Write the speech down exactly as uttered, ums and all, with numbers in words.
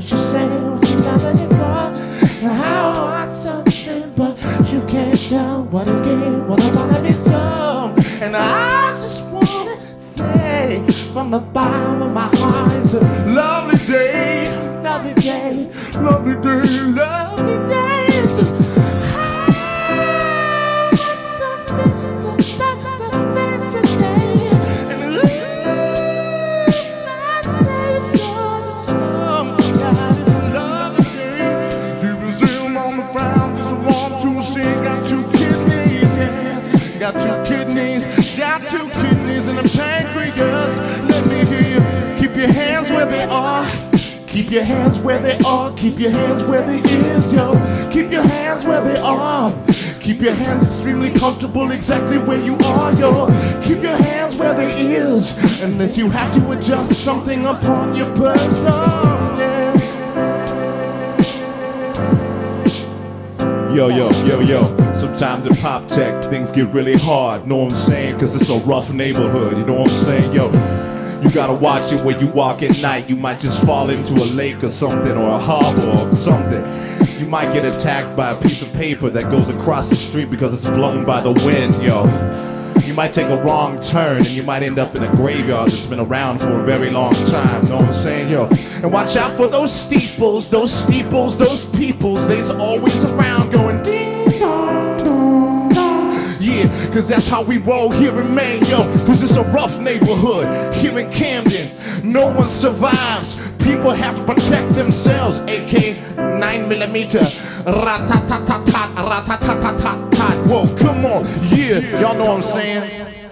was just saying what you got ready for. How I want something, but you can't tell what it gave, what I wanna be told. And I just wanna say from the bottom of my heart, it's a lovely day, lovely day, lovely day, lovely day. It's a, I want something to back the fancy day. And ooh, my day is so just, oh my God, it's a lovely day. People say I'm on the ground, just want to sing. Got two kidneys, yeah. Got two kidneys, got two kidneys and a pancreas. Let me hear you. Keep your hands where they are. Keep your hands where they are. Keep your hands where they is, yo. Keep your hands where they are. Keep your hands extremely comfortable exactly where you are, yo. Keep your hands where they is, unless you have to adjust something upon your person, yeah. Yo, yo, yo, yo. Sometimes in pop tech, things get really hard. Know what I'm saying? Cause it's a rough neighborhood. You know what I'm saying? Yo, you gotta watch it when you walk at night. You might just fall into a lake or something, or a harbor or something. You might get attacked by a piece of paper that goes across the street because it's blown by the wind, yo. You might take a wrong turn and you might end up in a graveyard that's been around for a very long time. Know what I'm saying, yo? And watch out for those steeples, those steeples, those peoples. They's always around going ding dong dong dong. Yeah, cause that's how we roll here in Maine, yo. Cause it's a rough neighborhood here in Camden. No one survives. People have to protect themselves. A K nine millimeter. Rat-tat-tat-tat-tat, rat-tat-tat-tat-tat. Whoa, come on. Yeah, y'all know what I'm saying.